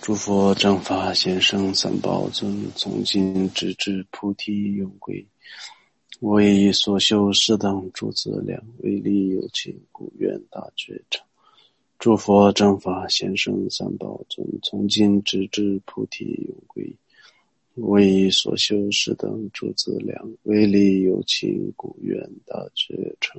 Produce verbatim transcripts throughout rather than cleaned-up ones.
诸佛正法贤圣三宝尊，从今直至菩提永归。为所修是等诸资粮，为利有情故愿大觉成。诸佛正法贤圣三宝尊，从今直至菩提永归。为所修是等诸资粮，为利有情故愿大觉成。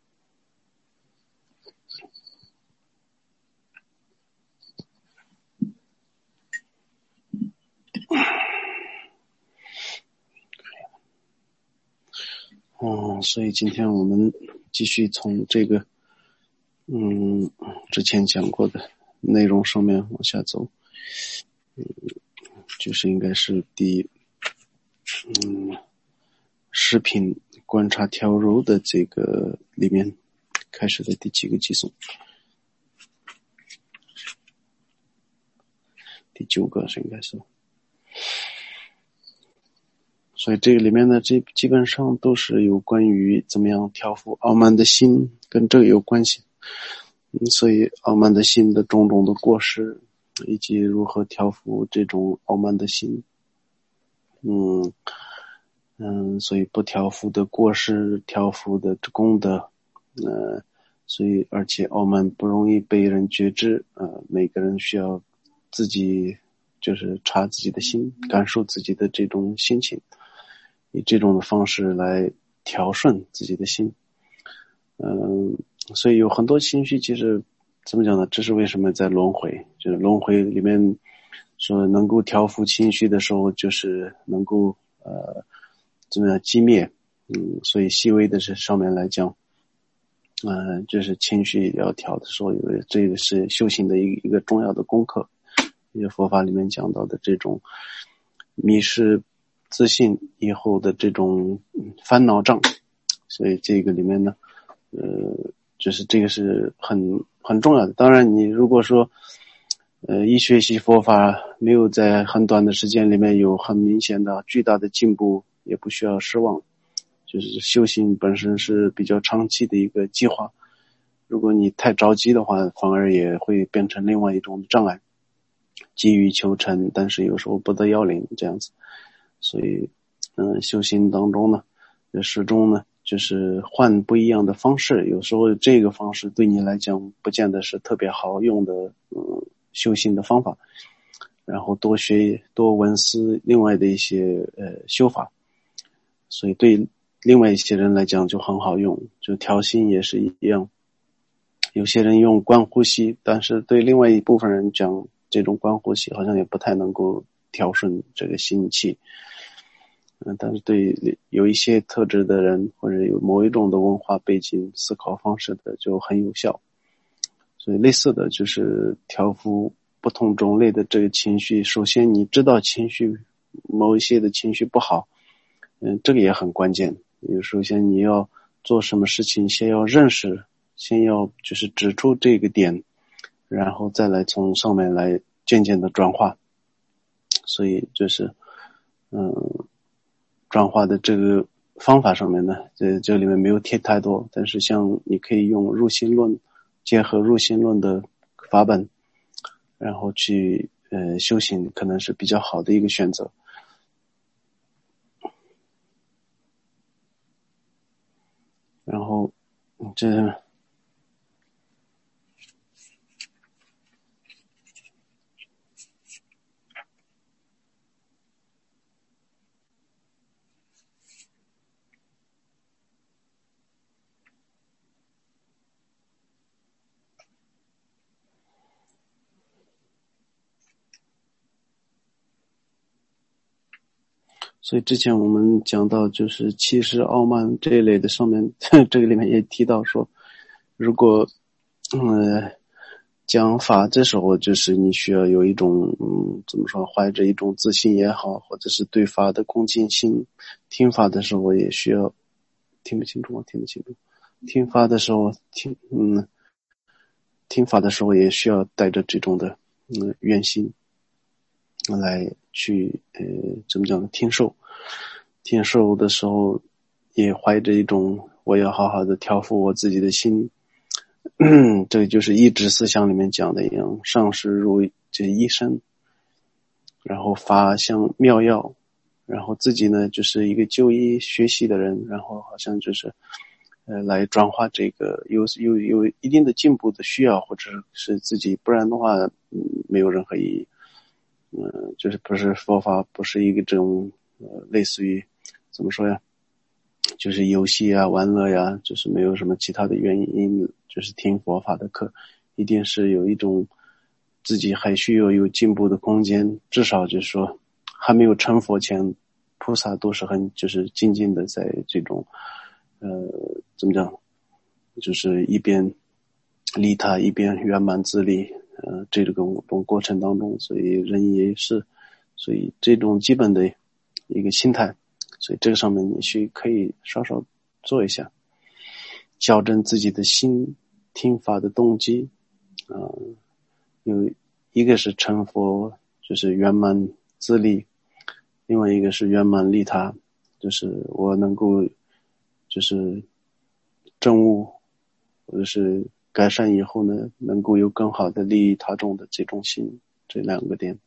嗯，所以今天我们继续从这个嗯之前讲过的内容上面往下走，嗯，就是应该是第嗯视频观察调柔的这个里面开始的第几个偈颂，第九个是应该是。所以这个里面呢，这基本上都是有关于怎么样调伏傲慢的心，跟这个有关系。嗯，所以傲慢的心的种种的过失，以及如何调伏这种傲慢的心。嗯嗯，所以不调伏的过失，调伏的功德，呃，所以而且傲慢不容易被人觉知，呃，每个人需要自己就是察自己的心，感受自己的这种心情。以这种的方式来调顺自己的心。嗯，所以有很多情绪其实怎么讲呢，这是为什么在轮回，就是轮回里面说能够调伏情绪的时候，就是能够呃怎么样击灭。嗯，所以细微的是上面来讲，呃就是情绪要调的时候，有这个是修行的一个一个重要的功课，也是佛法里面讲到的这种迷失自信以后的这种烦恼障。所以这个里面呢呃就是这个是很很重要的。当然你如果说呃一学习佛法没有在很短的时间里面有很明显的巨大的进步，也不需要失望。就是修行本身是比较长期的一个计划，如果你太着急的话，反而也会变成另外一种障碍，急于求成，但是有时候不得要领这样子。所以嗯、呃，修行当中呢始终呢就是换不一样的方式，有时候这个方式对你来讲不见得是特别好用的嗯修行的方法，然后多学多闻思另外的一些呃修法，所以对另外一些人来讲就很好用。就调心也是一样，有些人用观呼吸，但是对另外一部分人讲，这种观呼吸好像也不太能够调顺这个心气。嗯，但是对有一些特质的人，或者有某一种的文化背景思考方式的就很有效。所以类似的就是调伏不同种类的这个情绪，首先你知道情绪某一些的情绪不好，嗯，这个也很关键。首先你要做什么事情，先要认识，先要就是指出这个点，然后再来从上面来渐渐的转化。所以就是嗯转化的这个方法上面呢，这这里面没有贴太多，但是像你可以用入心论，结合入心论的法本，然后去呃修行，可能是比较好的一个选择。然后这所以之前我们讲到就是气势傲慢这一类的上面，这个里面也提到说，如果嗯讲法这时候就是你需要有一种嗯怎么说，怀着一种自信也好，或者是对法的恭敬心，听法的时候也需要听不清楚吗？听不清楚。听法的时候听嗯听法的时候也需要带着这种的嗯愿心来去呃怎么讲呢？听受听受的时候也怀着一种我要好好的调伏我自己的心。这个就是一直思想里面讲的一样，上师如这一身， 然后发像妙药，然后自己呢就是一个就医学习的人，然后好像就是呃来转化这个有有有一定的进步的需要，或者是自己，不然的话嗯没有任何意义。嗯、呃，就是不是佛法不是一个这种呃类似于怎么说呀，就是游戏啊玩乐呀，就是没有什么其他的原因，就是听佛法的课，一定是有一种自己还需要有进步的空间，至少就是说还没有成佛前，菩萨都是很就是静静的在这种呃怎么讲，就是一边利他一边圆满自利，呃这个种过程当中，所以人也是，所以这种基本的一个心态，所以这个上面你需可以稍稍做一下，校正自己的心听法的动机，啊、呃，有一个是成佛，就是圆满自利，另外一个是圆满利他，就是我能够就是证悟或者是改善以后呢，能够有更好的利益他众的这种心，这两个点。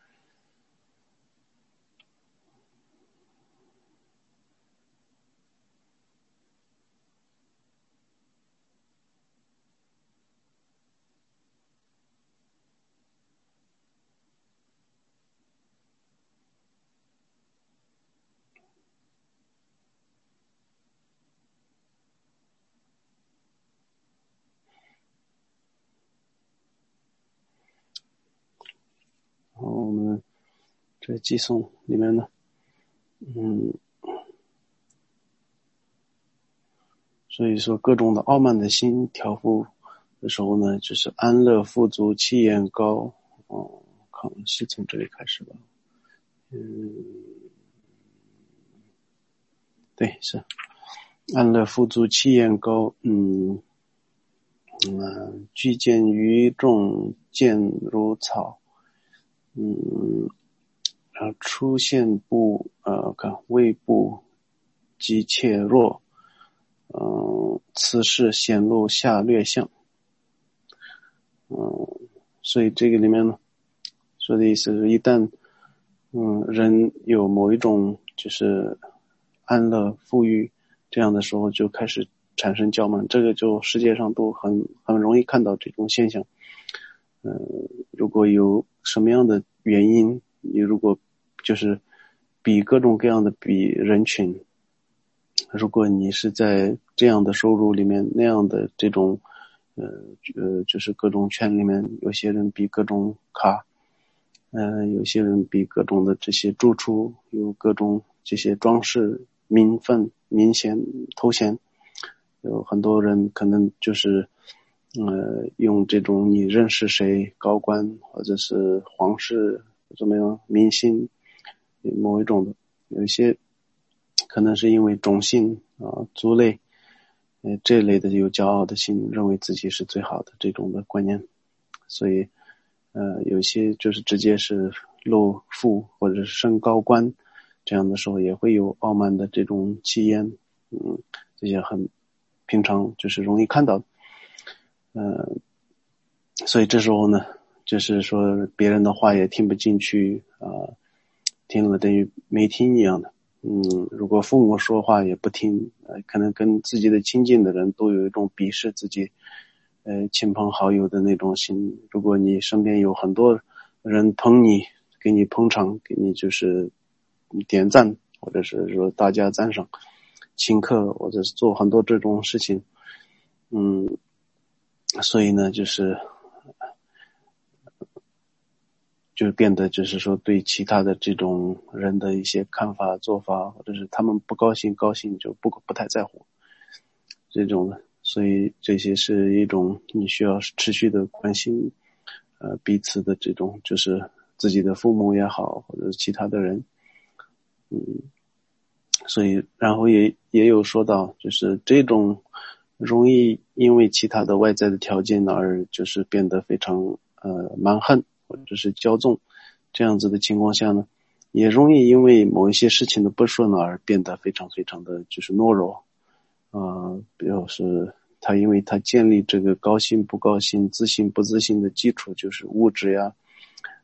然后我们这寄送里面呢，嗯，所以说各种的傲慢的心调伏的时候呢，就是安乐富足气焰高，哦，看是从这里开始吧，嗯，对，是安乐富足气焰高，嗯嗯，居见于众见如草，嗯，然后出现部呃看胃部急切弱，嗯，此事显露下略项，嗯，所以这个里面呢说的意思是，一旦嗯人有某一种就是安乐富裕这样的时候，就开始产生骄慢，这个就世界上都很很容易看到这种现象。嗯、呃，如果有什么样的原因，你如果就是比各种各样的比人群，如果你是在这样的收入里面，那样的这种呃呃，就是各种圈里面，有些人比各种卡，呃，有些人比各种的这些住处，有各种这些装饰、名分、名衔、头衔，有很多人可能就是呃用这种你认识谁高官或者是皇室怎么样明星某一种的，有一些可能是因为种姓啊、族类呃这类的有骄傲的心，认为自己是最好的这种的观念，所以呃有些就是直接是露富或者是升高官，这样的时候也会有傲慢的这种气焰，嗯，这些很平常就是容易看到的，呃，所以这时候呢，就是说别人的话也听不进去啊、呃，听了等于没听一样的。嗯，如果父母说话也不听，呃，可能跟自己的亲近的人都有一种鄙视自己，呃，亲朋好友的那种心。如果你身边有很多人捧你，给你捧场，给你就是点赞，或者是说大家赞赏，请客，或者是做很多这种事情，嗯，所以呢，就是就变得就是说对其他的这种人的一些看法做法，或者是他们不高兴高兴就不不太在乎这种的，所以这些是一种你需要持续的关心呃彼此的这种，就是自己的父母也好，或者是其他的人，嗯，所以然后也也有说到，就是这种容易因为其他的外在的条件而就是变得非常呃蛮横或者是骄纵，这样子的情况下呢，也容易因为某一些事情的不顺而变得非常非常的就是懦弱，呃，比如是他因为他建立这个高兴不高兴、自信不自信的基础就是物质呀，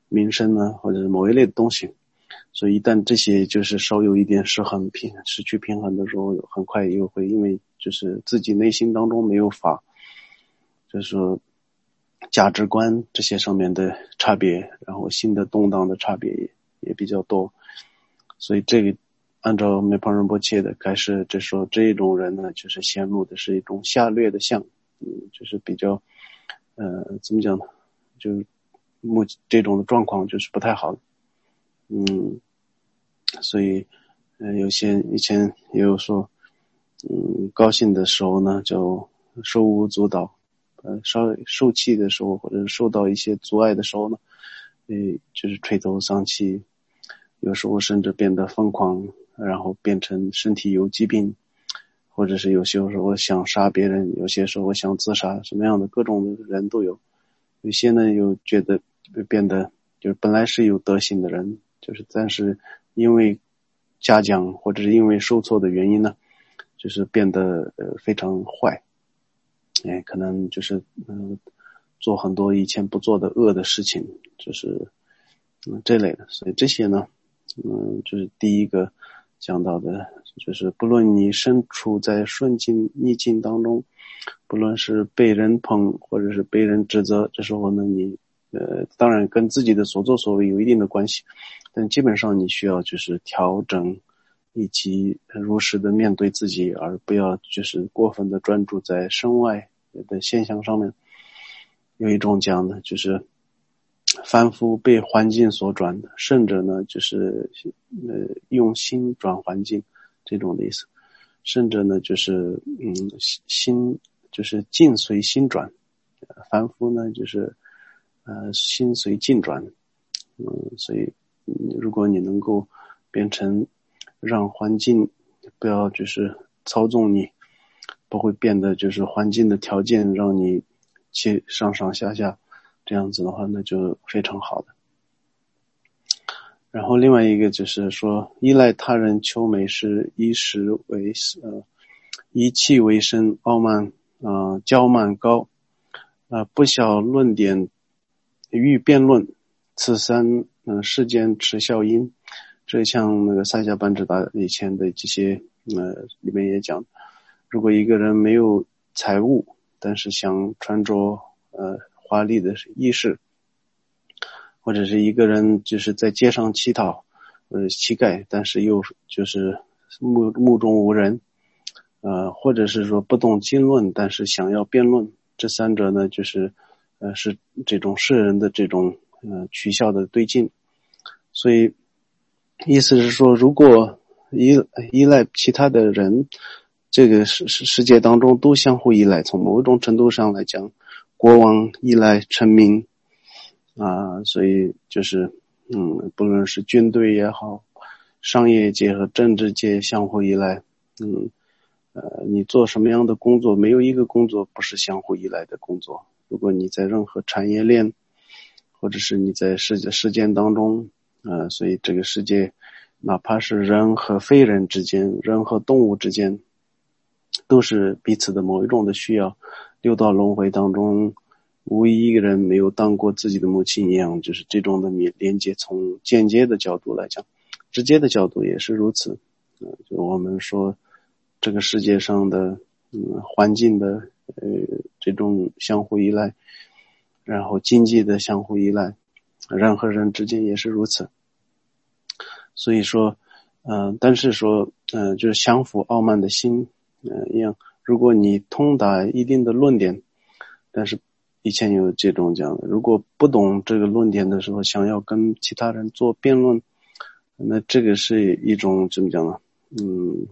名声呢，或者是某一类的东西。所以一旦这些就是稍有一点失衡平失去平衡的时候，很快又会因为就是自己内心当中没有法，就是说价值观这些上面的差别，然后新的动荡的差别也也比较多。所以这个按照梅旁仁波切的开始，就说这一种人呢，就是陷入的是一种下劣的相，嗯，就是比较呃怎么讲呢，就目这种的状况就是不太好的。嗯，所以呃有些以前也有说，嗯，高兴的时候呢就手舞足蹈，呃稍微受气的时候或者是受到一些阻碍的时候呢，呃就是垂头丧气，有时候甚至变得疯狂，然后变成身体有疾病，或者是有些时候想杀别人，有些时候想自杀，什么样的各种的人都有。有些呢又觉得变得就是本来是有德行的人，就是但是因为嘉奖或者是因为受挫的原因呢，就是变得呃非常坏，哎，可能就是嗯、呃、做很多以前不做的恶的事情，就是嗯这类的。所以这些呢，嗯，就是第一个讲到的，就是不论你身处在顺境逆境当中，不论是被人捧或者是被人指责，这时候呢，你呃，当然跟自己的所作所为有一定的关系，但基本上你需要就是调整以及如实的面对自己，而不要就是过分的专注在身外的现象上面。有一种讲的就是凡夫被环境所转的，圣者呢就是呃用心转环境，这种的意思。圣者呢就是嗯心就是境随心转，凡夫呢就是呃心随境转。嗯，所以嗯如果你能够变成让环境不要就是操纵你，不会变得就是环境的条件让你去上上下下，这样子的话那就非常好的。然后另外一个就是说，依赖他人求美是以食为呃以气为生，傲慢啊、呃、骄慢高啊、呃、不晓论点欲辩论，此三嗯、呃、世间持效因。这像那个萨迦班智达以前的这些呃里面也讲，如果一个人没有财物，但是想穿着呃华丽的衣饰，或者是一个人就是在街上乞讨，呃，乞丐，但是又就是目目中无人，呃，或者是说不懂经论，但是想要辩论，这三者呢，就是呃是这种世人的这种呃取笑的对境。所以意思是说，如果依依赖其他的人，这个世世界当中都相互依赖，从某种程度上来讲，国王依赖臣民。啊，所以就是嗯，不论是军队也好，商业界和政治界相互依赖，嗯，呃，你做什么样的工作，没有一个工作不是相互依赖的工作。如果你在任何产业链，或者是你在世界事件当中，呃，所以这个世界，哪怕是人和非人之间，人和动物之间，都是彼此的某一种的需要。六道轮回当中，无一个人没有当过自己的母亲一样，就是这种的连接。从间接的角度来讲，直接的角度也是如此。呃，就我们说这个世界上的嗯环境的呃这种相互依赖，然后经济的相互依赖，人和人之间也是如此。所以说嗯、呃，但是说嗯、呃，就是降服傲慢的心嗯、呃、一样，如果你通达一定的论点，但是以前有这种讲的，如果不懂这个论点的时候，想要跟其他人做辩论，那这个是一种怎么讲呢？嗯，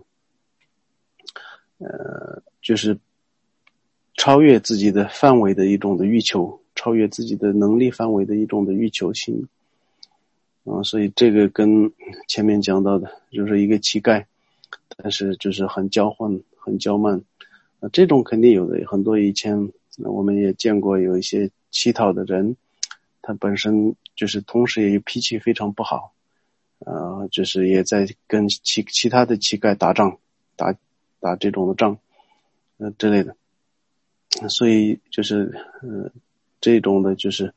呃，就是超越自己的范围的一种的欲求，超越自己的能力范围的一种的欲求心。啊，所以这个跟前面讲到的，就是一个乞丐，但是就是很骄横、很骄慢，啊，这种肯定有的，很多以前我们也见过有一些乞讨的人，他本身就是同时也脾气非常不好，呃，就是也在跟其其他的乞丐打仗，打打这种的仗，呃之类的，所以就是呃这种的就是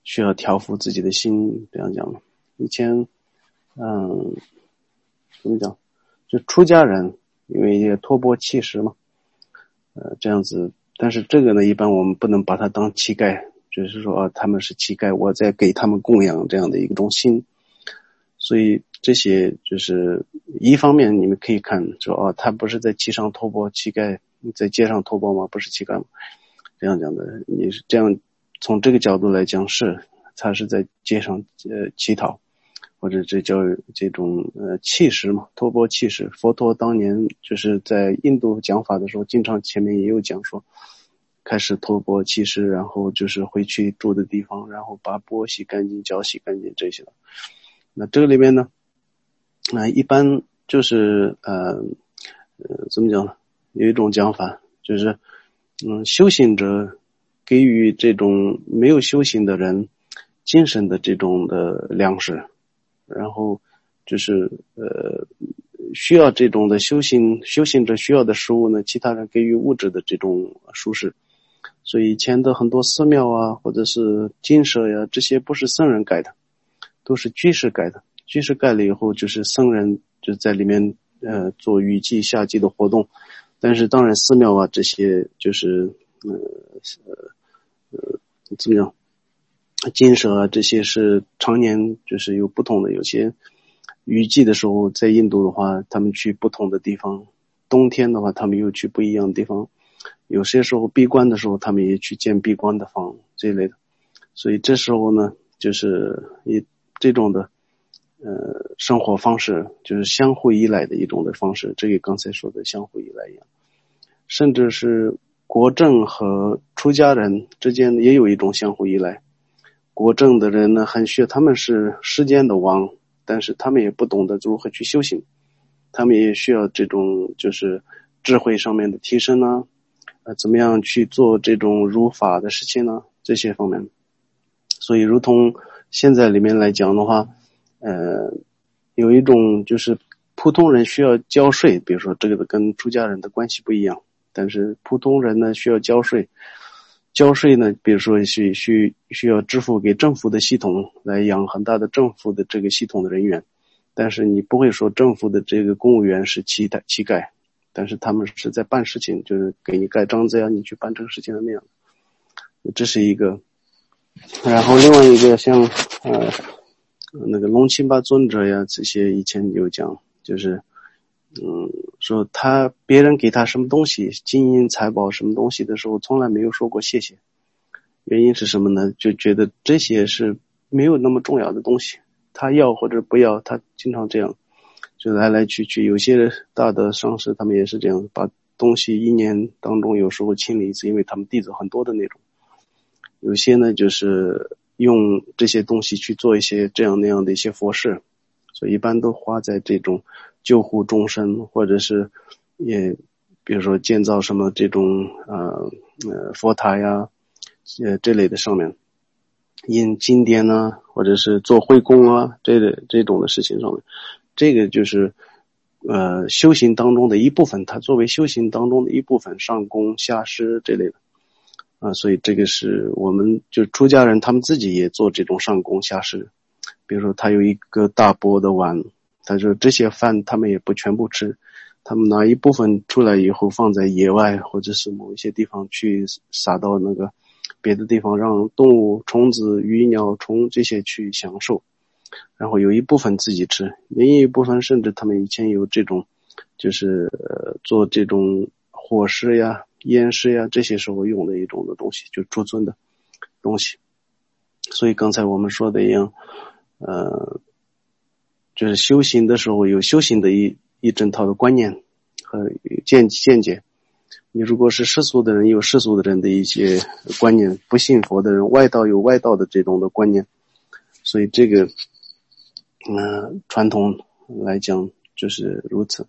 需要调伏自己的心，这样讲。以前嗯怎么讲，就出家人因为也托钵弃食嘛，呃这样子，但是这个呢一般我们不能把它当乞丐，就是说啊他们是乞丐，我在给他们供养这样的一种心。所以这些就是一方面你们可以看说哦，他不是在街上托钵，乞丐在街上托钵吗？不是乞丐吗？这样讲的，你是这样从这个角度来讲，是他是在街上呃乞讨，或者这叫这种呃弃食嘛，托钵弃食。佛陀当年就是在印度讲法的时候，经常前面也有讲说，开始托钵弃食，然后就是回去住的地方，然后把钵洗干净，脚洗干净这些的。那这个里面呢，呃，一般就是呃呃怎么讲呢？有一种讲法，就是嗯，修行者给予这种没有修行的人精神的这种的粮食，然后就是呃需要这种的修行修行者需要的食物呢，其他人给予物质的这种舒适。所以以前的很多寺庙啊，或者是精舍呀，这些不是僧人盖的，都是居士盖的。居士盖了以后，就是僧人就在里面呃做雨季夏季的活动。但是当然寺庙啊这些就是呃呃怎么样，精舍啊这些是常年就是有不同的，有些雨季的时候在印度的话，他们去不同的地方，冬天的话他们又去不一样的地方，有些时候闭关的时候他们也去建闭关的房这一类的。所以这时候呢，就是以这种的呃生活方式，就是相互依赖的一种的方式，这个刚才说的相互依赖一样。甚至是国政和出家人之间也有一种相互依赖。国政的人呢，很需要，他们是世间的王，但是他们也不懂得如何去修行，他们也需要这种就是智慧上面的提升呢，呃，怎么样去做这种如法的事情呢？这些方面。所以如同现在里面来讲的话，呃，有一种就是普通人需要交税，比如说这个跟出家人的关系不一样，但是普通人呢需要交税，交税呢，比如说需需需要支付给政府的系统来养很大的政府的这个系统的人员，但是你不会说政府的这个公务员是乞丐乞丐，但是他们是在办事情，就是给你盖章子呀，你去办这个事情的那样，这是一个。然后另外一个像呃那个龙钦巴尊者呀，这些以前有讲，就是嗯说他别人给他什么东西，金银财宝什么东西的时候，从来没有说过谢谢。原因是什么呢？就觉得这些是没有那么重要的东西，他要或者不要，他经常这样就来来去去。有些大的上师他们也是这样，把东西一年当中有时候清理一次，因为他们弟子很多的那种。有些呢就是用这些东西去做一些这样那样的一些佛事，所以一般都花在这种救护众生，或者是也比如说建造什么这种呃呃佛塔呀呃这类的上面，印经典啊，或者是做会供啊这类这种的事情上面，这个就是呃修行当中的一部分，它作为修行当中的一部分，上供下施这类的。啊，所以这个是我们就出家人他们自己也做这种上供下施，比如说他有一个大钵的碗，他说这些饭他们也不全部吃，他们拿一部分出来以后放在野外或者是某一些地方去撒到那个别的地方，让动物虫子鱼鸟虫这些去享受，然后有一部分自己吃，另一部分甚至他们以前有这种就是呃做这种伙食呀烟食呀，这些时候用的一种的东西，就诸尊的东西。所以刚才我们说的一样，呃，就是修行的时候有修行的一一整套的观念和见见解。你如果是世俗的人，有世俗的人的一些观念；不信佛的人，外道有外道的这种的观念。所以这个，呃，传统来讲就是如此。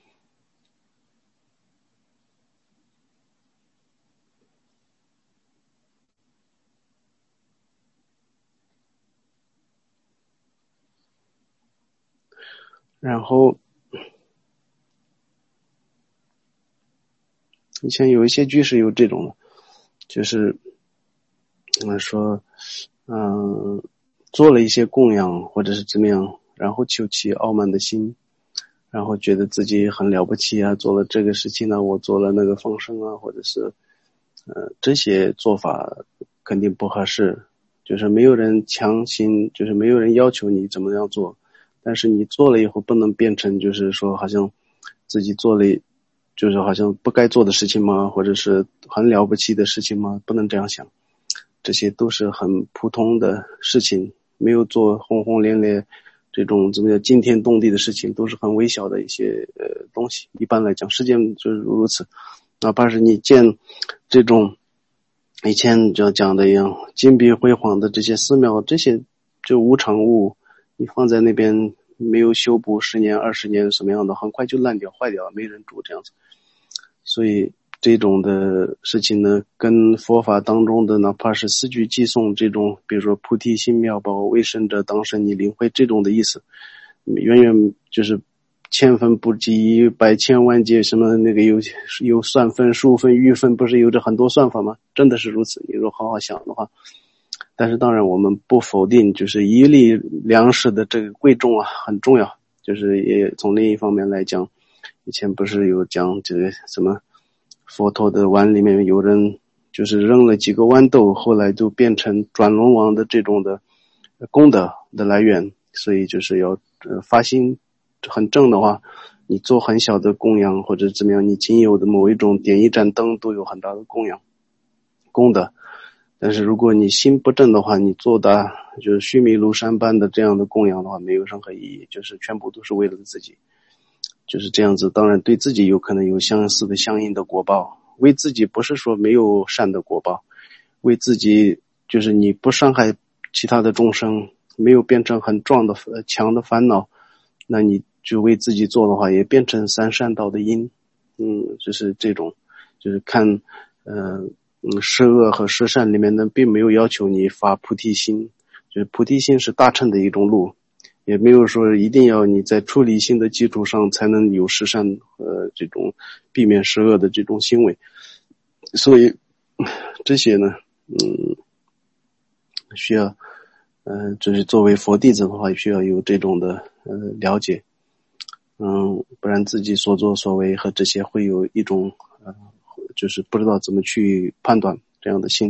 然后以前有一些居士有这种的，就是嗯说嗯、呃，做了一些供养或者是怎么样，然后求其傲慢的心，然后觉得自己很了不起啊，做了这个事情呢，我做了那个放生啊，或者是呃这些做法肯定不合适，就是没有人强行，就是没有人要求你怎么样做，但是你做了以后不能变成就是说好像自己做了就是好像不该做的事情吗，或者是很了不起的事情吗？不能这样想，这些都是很普通的事情，没有做轰轰烈烈这种怎么样惊天动地的事情，都是很微小的一些呃东西。一般来讲，世间就是如此。哪怕是你建这种以前就讲的一样金碧辉煌的这些寺庙，这些就无常物，你放在那边没有修补十年二十年什么样的，很快就烂掉坏掉，没人住这样子。所以这种的事情呢，跟佛法当中的哪怕是四句偈颂这种，比如说菩提心妙宝为圣者当生你领会这种的意思，远远就是千分不及百千万劫，什么那个有有算分数分玉分，不是有着很多算法吗？真的是如此，你若好好想的话。但是当然我们不否定就是一粒粮食的这个贵重啊，很重要，就是也从另一方面来讲，以前不是有讲这个什么佛陀的碗里面有人就是扔了几个豌豆，后来就变成转轮王的这种的功德的来源，所以就是要呃发心很正的话，你做很小的供养或者怎么样，你仅有的某一种点一盏灯都有很大的供养功德。但是如果你心不正的话，你做的就是须弥庐山般的这样的供养的话，没有任何意义，就是全部都是为了自己，就是这样子。当然对自己有可能有相似的相应的果报，为自己不是说没有善的果报，为自己就是你不伤害其他的众生，没有变成很壮的强的烦恼，那你就为自己做的话，也变成三善道的因。嗯，就是这种，就是看，呃，嗯，施恶和施善里面呢，并没有要求你发菩提心，就是菩提心是大乘的一种路，也没有说一定要你在出离心的基础上才能有施善，呃，这种避免施恶的这种行为。所以这些呢，嗯，需要，呃，就是作为佛弟子的话，需要有这种的呃了解。嗯，不然自己所作所为和这些会有一种呃，就是不知道怎么去判断这样的心。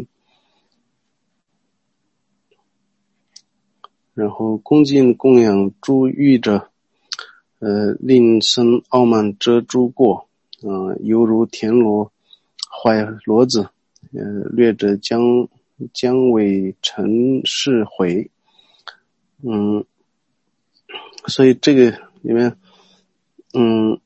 然后恭敬供养诸欲者，呃，令生傲慢遮诸过，呃，犹如田螺坏骡子，呃，掠者将将尾成是毁。嗯，所以这个里面。嗯，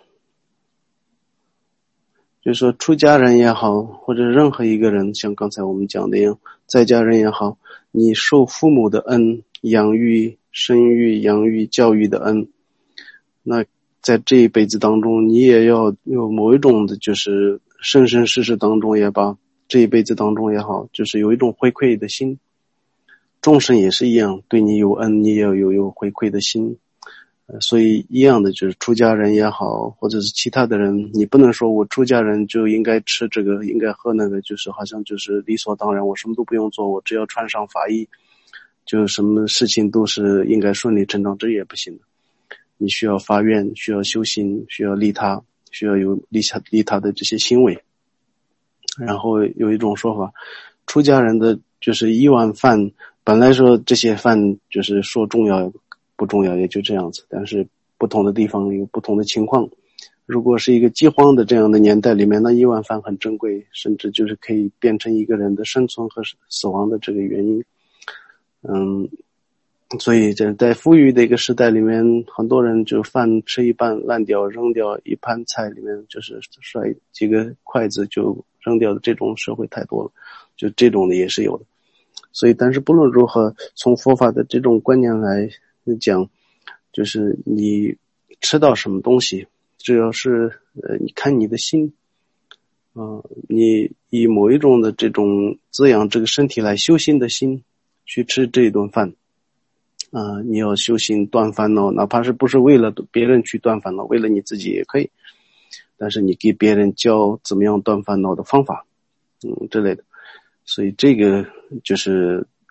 就是说出家人也好，或者任何一个人，像刚才我们讲的一样，在家人也好，你受父母的恩，养育、生育、养育、教育的恩，那在这一辈子当中，你也要有某一种的，就是生生世世当中也罢，这一辈子当中也好，就是有一种回馈的心。众生也是一样，对你有恩，你也要有有回馈的心。所以一样的，就是出家人也好，或者是其他的人，你不能说我出家人就应该吃这个，应该喝那个，就是好像就是理所当然，我什么都不用做，我只要穿上法衣，就什么事情都是应该顺理成章，这也不行的。你需要发愿，需要修行，需要利他，需要有利他利他的这些行为。然后有一种说法，出家人的就是一碗饭，本来说这些饭就是说重要不重要也就这样子，但是不同的地方有不同的情况。如果是一个饥荒的这样的年代里面，那一碗饭很珍贵，甚至就是可以变成一个人的生存和死亡的这个原因。嗯，所以在富裕的一个时代里面，很多人就饭吃一半烂掉，扔掉一盘菜里面就是摔几个筷子就扔掉的这种社会太多了，就这种的也是有的。所以但是不论如何，从佛法的这种观念来讲，就是你吃到什么东西，只要是呃，你看你的心，啊、呃，你以某一种的这种滋养这个身体来修心的心去吃这一顿饭，啊、呃，你要修行断烦恼，哪怕是不是为了别人去断烦恼，为了你自己也可以，但是你给别人教怎么样断烦恼的方法，嗯，之类的。所以这个就是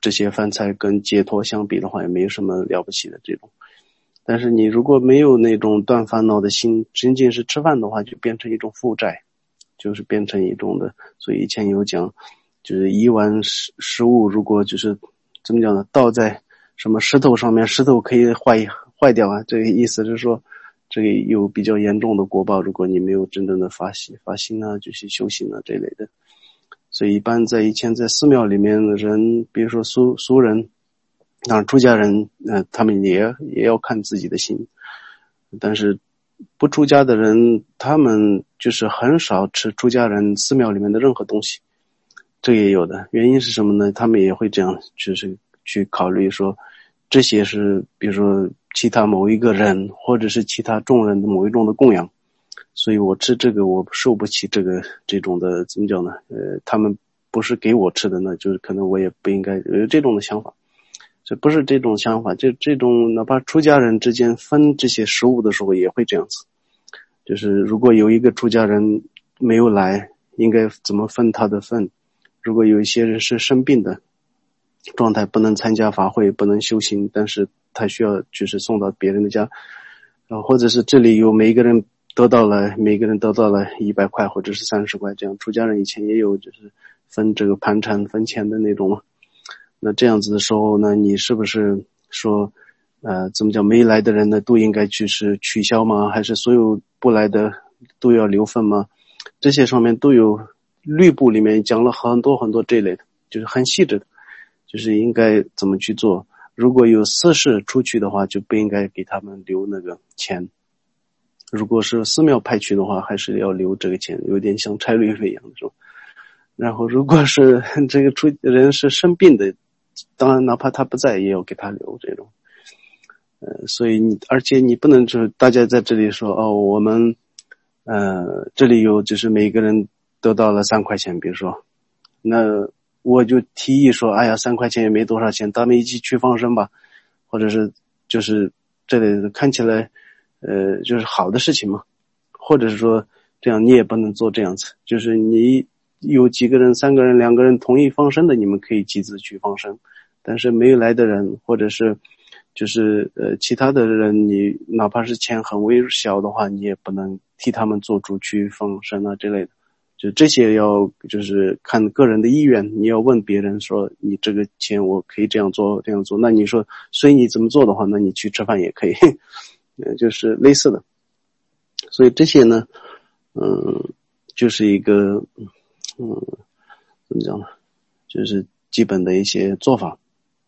这些饭菜跟解脱相比的话，也没有什么了不起的这种。但是你如果没有那种断烦恼的心，仅仅是吃饭的话，就变成一种负债，就是变成一种的。所以以前有讲，就是一碗食食物，如果就是怎么讲呢，倒在什么石头上面，石头可以坏坏掉啊。这个意思是说，这个有比较严重的果报，如果你没有真正的发心发心啊，就是修行啊这类的。所以一般在以前在寺庙里面的人，比如说俗俗人，当然出家人，呃，他们也也要看自己的心。但是不出家的人，他们就是很少吃出家人寺庙里面的任何东西。这也有的原因是什么呢？他们也会这样，就是去考虑说，这些是比如说其他某一个人，或者是其他众人的某一种的供养，所以我吃这个我受不起这个这种的怎么讲呢？呃，他们不是给我吃的呢，就是可能我也不应该有这种的想法。这不是这种想法，就这种哪怕出家人之间分这些食物的时候也会这样子，就是如果有一个出家人没有来，应该怎么分他的份？如果有一些人是生病的状态，不能参加法会，不能修行，但是他需要就是送到别人的家，然后或者是这里有每一个人得到了，每个人得到了一百块或者是三十块，这样出家人以前也有就是分这个盘缠分钱的那种。那这样子的时候呢，你是不是说呃怎么讲，没来的人呢都应该去是取消吗？还是所有不来的都要留份吗？这些上面都有律部里面讲了很多很多这类的，就是很细致的，就是应该怎么去做。如果有私事出去的话，就不应该给他们留那个钱。如果是寺庙派去的话，还是要留这个钱，有点像差旅费一样的这种。然后如果是这个出人是生病的，当然哪怕他不在也要给他留这种。呃，所以你而且你不能就是大家在这里说哦，我们呃这里有就是每个人得到了三块钱，比如说，那我就提议说，哎呀，三块钱也没多少钱，咱们一起去放生吧，或者是就是这类的看起来呃就是好的事情嘛，或者是说这样你也不能做这样子，就是你有几个人，三个人两个人同意放生的，你们可以集资去放生，但是没有来的人或者是就是呃其他的人，你哪怕是钱很微小的话，你也不能替他们做主去放生啊之类的，就这些要就是看个人的意愿。你要问别人说你这个钱我可以这样做这样做，那你说随你怎么做的话，那你去吃饭也可以呃就是类似的。所以这些呢嗯就是一个嗯怎么讲呢，就是基本的一些做法。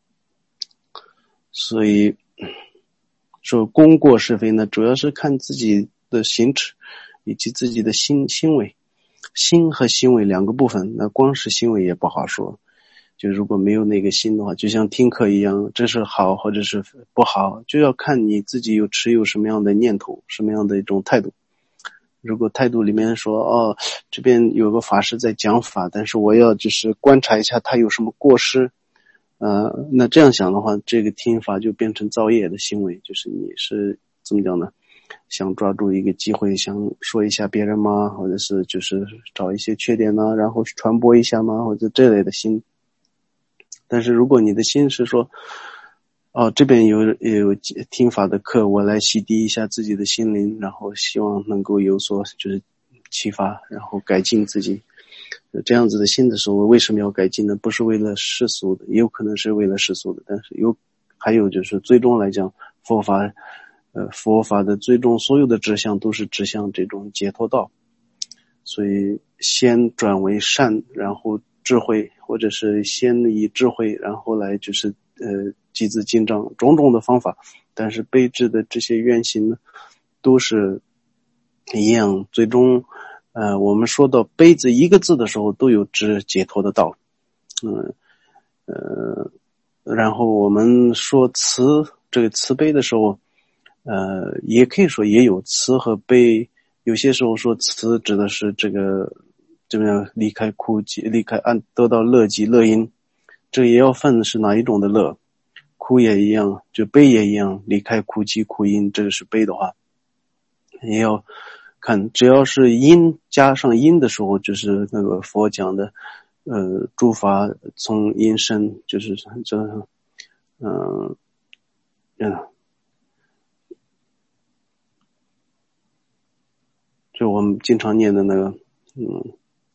所以说功过是非呢，主要是看自己的行持以及自己的心行为。心和行为两个部分，那光是行为也不好说，就如果没有那个心的话，就像听课一样，这是好或者是不好，就要看你自己有持有什么样的念头，什么样的一种态度。如果态度里面说哦，这边有个法师在讲法，但是我要就是观察一下他有什么过失，呃，那这样想的话，这个听法就变成造业的行为，就是你是怎么讲呢？想抓住一个机会，想说一下别人吗？或者是就是找一些缺点呢，然后传播一下吗？或者这类的心。但是如果你的心是说，哦，这边有有听法的课，我来洗涤一下自己的心灵，然后希望能够有所就是启发，然后改进自己。这样子的心的时候，为什么要改进呢？不是为了世俗的，也有可能是为了世俗的，但是有还有就是最终来讲，佛法呃佛法的最终所有的指向都是指向这种解脱道。所以先转为善，然后智慧，或者是先以智慧，然后来就是呃积资进账，种种的方法，但是备至的这些愿行呢都是一样，最终呃我们说到杯子一个字的时候都有指解脱的道。嗯呃然后我们说慈这个慈悲的时候，呃也可以说也有慈和悲。有些时候说慈指的是这个怎么样离开苦集，离开安得到乐极乐因，这也要分是哪一种的乐。苦也一样，就悲也一样，离开苦集苦因，这个是悲的话，也要看只要是因加上因的时候，就是那个佛讲的呃诸法从因生，就是这嗯嗯，就我们经常念的那个嗯，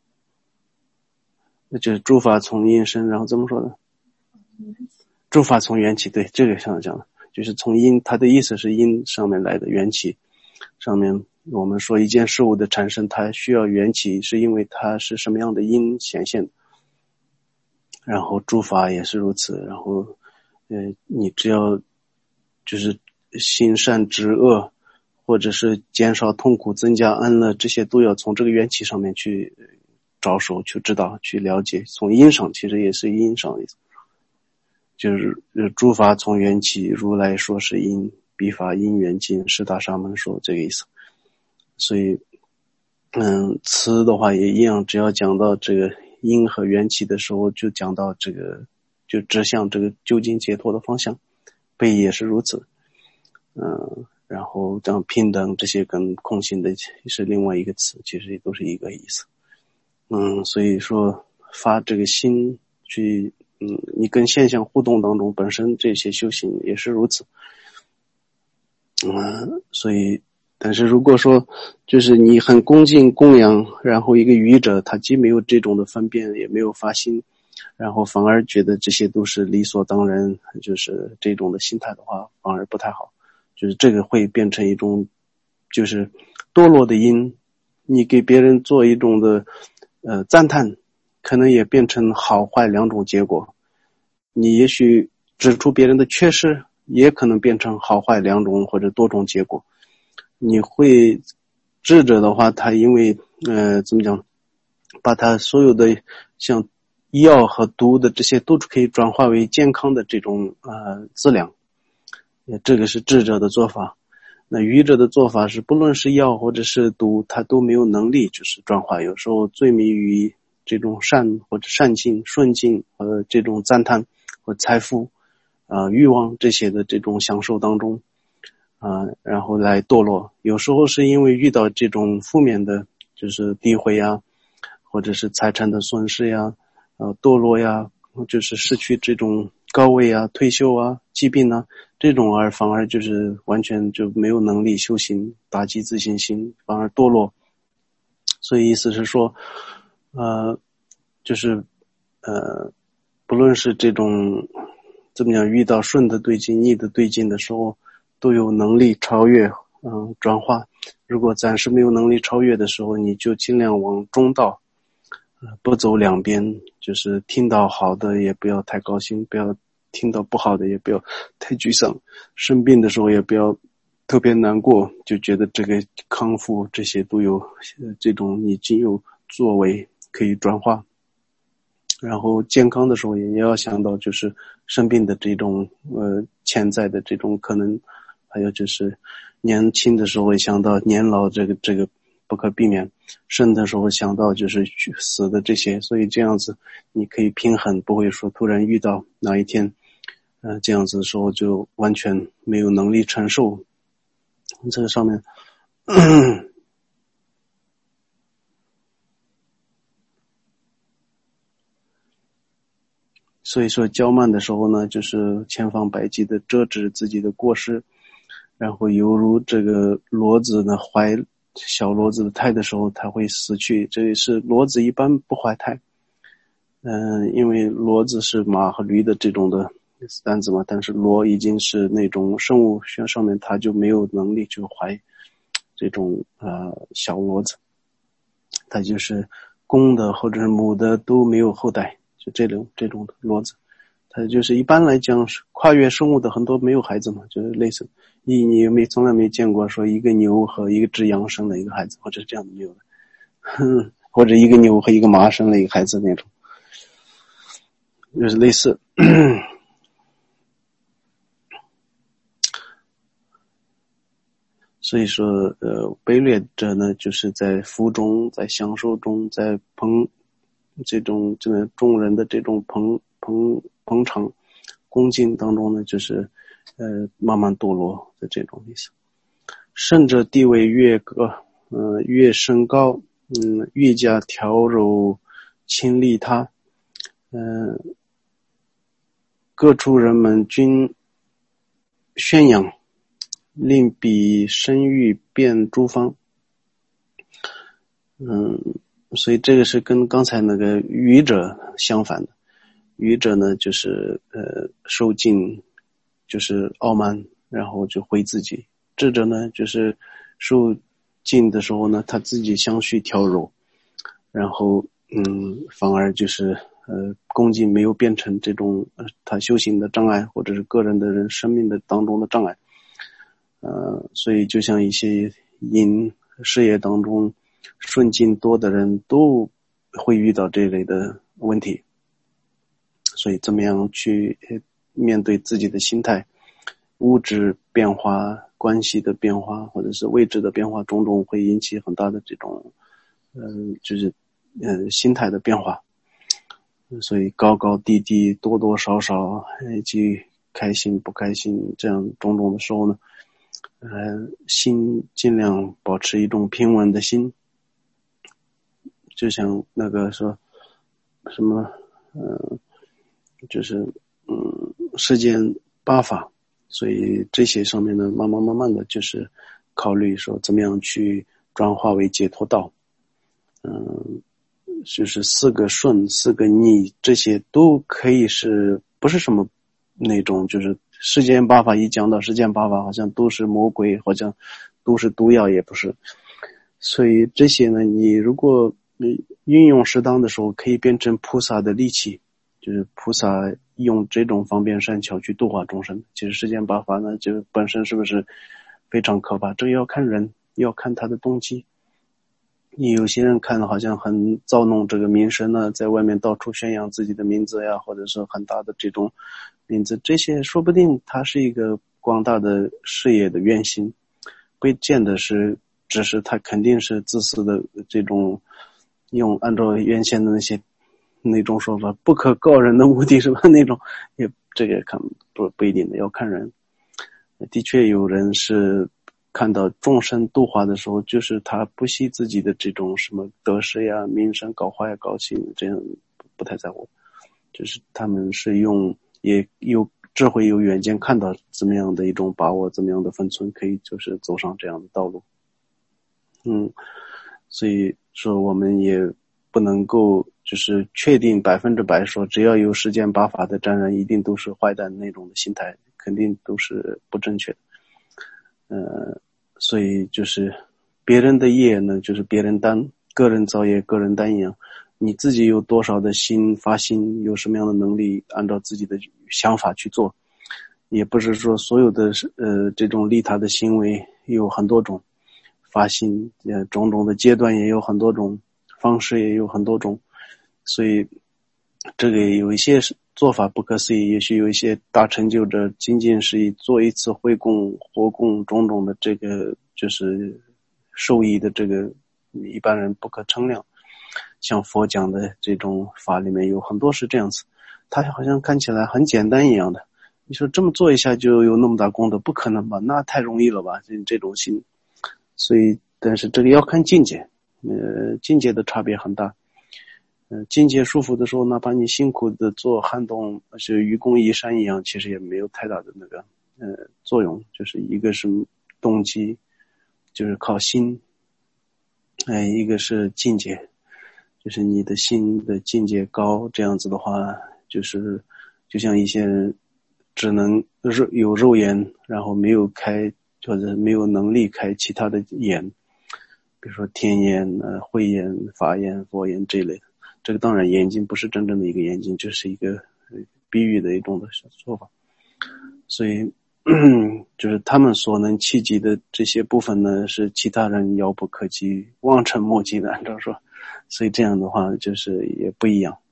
就是诸法从因生，然后怎么说的？诸法从缘起，对，这个上讲的，就是从因，它的意思是因上面来的缘起。上面我们说一件事物的产生，它需要缘起，是因为它是什么样的因显现。然后诸法也是如此，然后呃，你只要就是行善止恶，或者是减少痛苦增加安乐，这些都要从这个缘起上面去着手去知道去了解。从因上其实也是因上的意思，就是诸法从缘起，如来说是因，彼法因缘尽，十大沙门说这个意思。所以嗯，词的话也一样，只要讲到这个因和缘起的时候，就讲到这个就指向这个究竟解脱的方向。悲也是如此。嗯，然后这样平等这些跟空性的是另外一个词，其实也都是一个意思。嗯，所以说发这个心去嗯，你跟现象互动当中，本身这些修行也是如此。嗯，所以但是如果说就是你很恭敬供养，然后一个愚者他既没有这种的分辨，也没有发心，然后反而觉得这些都是理所当然，就是这种的心态的话反而不太好，就是这个会变成一种就是堕落的因。你给别人做一种的呃赞叹，可能也变成好坏两种结果。你也许指出别人的缺失，也可能变成好坏两种或者多种结果。你会智者的话，他因为呃怎么讲，把他所有的像药和毒的这些都可以转化为健康的这种呃资粮，这个是智者的做法。那愚者的做法是，不论是药或者是毒，他都没有能力就是转化。有时候醉迷于这种善或者善境、顺境和这种赞叹和财富啊、呃、欲望这些的这种享受当中啊、呃，然后来堕落。有时候是因为遇到这种负面的，就是诋毁呀，或者是财产的损失呀，呃，堕落呀，就是失去这种高位啊、退休啊、疾病啊，这种而反而就是完全就没有能力修行，打击自信心，反而堕落。所以意思是说，呃，就是呃，不论是这种怎么样，遇到顺的对境、逆的对境的时候，都有能力超越，嗯、呃，转化。如果暂时没有能力超越的时候，你就尽量往中道，呃，不走两边，就是听到好的也不要太高兴，不要听到不好的也不要太沮丧，生病的时候也不要特别难过，就觉得这个康复这些都有这种你仅有作为可以转化。然后健康的时候也要想到就是生病的这种呃潜在的这种可能，还有就是年轻的时候也想到年老这个这个不可避免，生的时候想到就是死的这些，所以这样子你可以平衡，不会说突然遇到哪一天呃这样子的时候就完全没有能力承受。这个上面所以说骄慢的时候呢，就是千方百计的遮止自己的过失，然后犹如这个骡子呢怀小骡子的胎的时候，它会死去。这也是骡子一般不怀胎，嗯、呃，因为骡子是马和驴的这种的单子嘛，但是骡已经是那种生物学上面，它就没有能力去怀这种呃小骡子，它就是公的或者是母的都没有后代。就这种这种的骡子，它就是一般来讲是跨越生物的很多没有孩子嘛，就是类似你你没从来没见过说一个牛和一个只羊生了一个孩子，或者是这样的没有的，或者一个牛和一个马生了一个孩子那种，就是类似。所以说呃卑劣者呢，就是在福中，在享受中，在捧这种这个众人的这种捧捧捧场恭敬当中呢，就是呃慢慢堕落的这种意思。圣者地位越高，呃越升高，嗯，越加调柔亲利他， 嗯、呃，各处人们均宣扬，令彼身欲遍诸方。嗯，所以这个是跟刚才那个愚者相反的。愚者呢，就是呃受尽，就是傲慢，然后就毁自己；智者呢，就是受尽的时候呢，他自己相续调柔，然后嗯，反而就是呃恭敬没有变成这种呃他修行的障碍，或者是个人的人生命的当中的障碍。呃，所以就像一些因事业当中顺境多的人都会遇到这类的问题。所以怎么样去面对自己的心态，物质变化、关系的变化，或者是位置的变化，种种会引起很大的这种呃就是呃心态的变化。所以高高低低、多多少少以及开心不开心这样种种的时候呢，呃心尽量保持一种平稳的心。就像那个说什么呃就是嗯世间八法，所以这些上面呢慢慢慢慢的就是考虑说怎么样去转化为解脱道。嗯，就是四个顺四个逆，这些都可以是不是什么那种就是世间八法，一讲到世间八法好像都是魔鬼，好像都是毒药，也不是。所以这些呢，你如果运用适当的时候可以变成菩萨的利器，就是菩萨用这种方便善巧去度化众生。其实世间八法呢，就本身是不是非常可怕，这个要看人，要看他的动机。你有些人看好像很造弄这个名声呢，在外面到处宣扬自己的名字呀，或者是很大的这种名字，这些说不定他是一个广大的事业的愿心，不见得是只是他肯定是自私的这种用按照原先的那些那种说法不可告人的目的是吧，那种也这个看不不一定的，要看人。的确有人是看到众生度化的时候，就是他不惜自己的这种什么得失呀、名声搞坏呀、高兴，这样不太在乎。就是他们是用也有智慧、有远见，看到怎么样的一种把握，怎么样的分寸，可以就是走上这样的道路。嗯，所以说我们也不能够就是确定百分之百说只要有世间八法的沾染，一定都是坏蛋那种的心态，肯定都是不正确的。呃，所以就是别人的业呢，就是别人担，个人造业，个人担一样。你自己有多少的心发心，有什么样的能力，按照自己的想法去做，也不是说所有的呃这种利他的行为有很多种，发心呃种种的阶段也有很多种，方式也有很多种，所以这个有一些做法不可思议，也许有一些大成就者仅仅是以做一次会供活供种种的这个就是受益的这个一般人不可称量。像佛讲的这种法里面有很多是这样子，它好像看起来很简单一样的，你说这么做一下就有那么大功德，不可能吧？那太容易了吧？这这种心，所以但是这个要看境界，呃，境界的差别很大。呃，境界舒服的时候，哪怕你辛苦的做撼动，是愚公移山一样，其实也没有太大的那个呃作用。就是一个是动机，就是靠心，哎、呃，一个是境界，就是你的心的境界高，这样子的话，就是就像一些人只能肉有肉眼，然后没有开或者没有能力开其他的眼，比如说天眼、呃慧眼、法眼、佛眼这一类的。这个当然眼睛不是真正的一个眼睛，就是一个比喻的一种的说法。所以就是他们所能企及的这些部分呢，是其他人遥不可及、望尘莫及的，按照说。所以这样的话就是也不一样。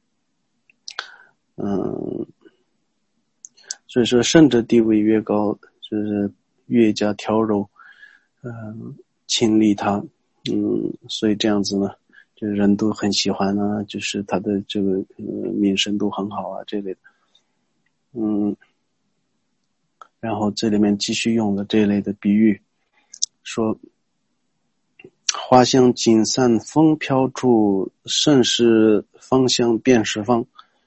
嗯，所以说圣者地位越高，就是越加调柔，嗯，亲利他。嗯，所以这样子呢，就人都很喜欢啊，就是他的这个呃名声都很好啊这类的。嗯，然后这里面继续用了这类的比喻，说花香锦散风飘处，甚是芳香遍十方。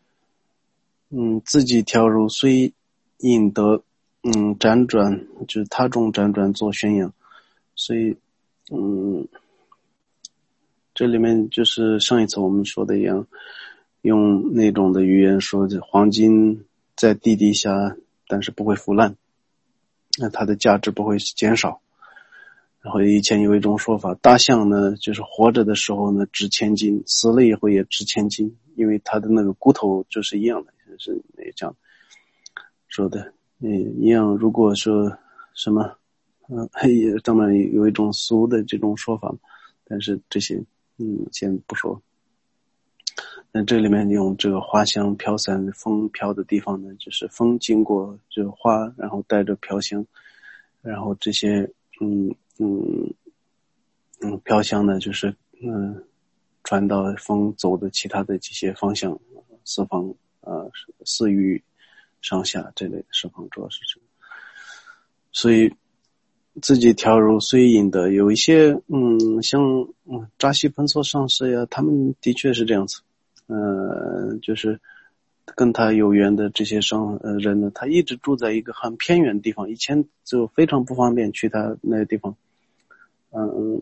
嗯，自己调柔虽引得嗯辗转，就是他中辗转做宣扬，所以嗯，这里面就是上一次我们说的一样，用那种的语言说，黄金在地底下，但是不会腐烂，那它的价值不会减少。然后以前有一种说法，大象呢，就是活着的时候呢值千金，死了以后也值千金，因为它的那个骨头就是一样的，就是这样说的。嗯，一样。如果说什么，嗯、呃，也当然有一种俗的这种说法，但是这些，嗯，先不说。那这里面用这个花香飘散，风飘的地方呢，就是风经过这花，然后带着飘香，然后这些，嗯嗯嗯，飘香呢，就是嗯传到风走的其他的这些方向，四方啊，四域上下这类的四方主要是这个。所以自己调柔虽引的有一些，嗯，像嗯扎西喷梭上师呀，他们的确是这样子。呃，就是跟他有缘的这些商呃人呢，他一直住在一个很偏远的地方，以前就非常不方便去他那个地方，嗯，